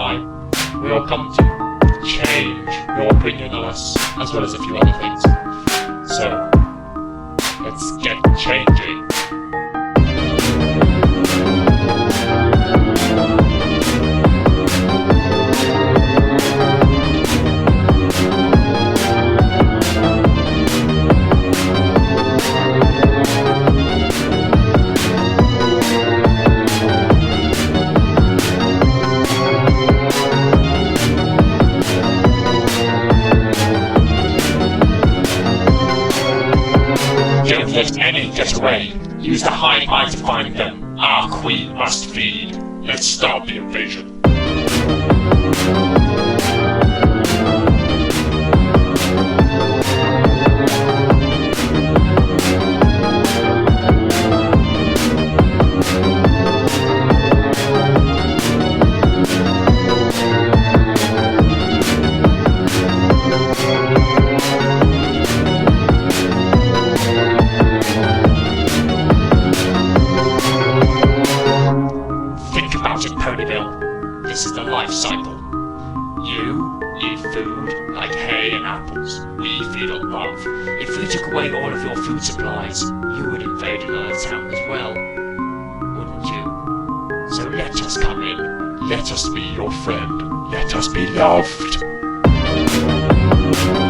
time, we all come to change your opinion on us, as well as a few other things. So, let's get changing. Don't let any get away. Use the hive mind to find them. Our queen must feed. Let's start the invasion. Ponyville, this is the life cycle. You eat food like hay and apples. We feed on love. If we took away all of your food supplies, you would invade another town as well, wouldn't you? So let us come in. Let us be your friend. Let us be loved.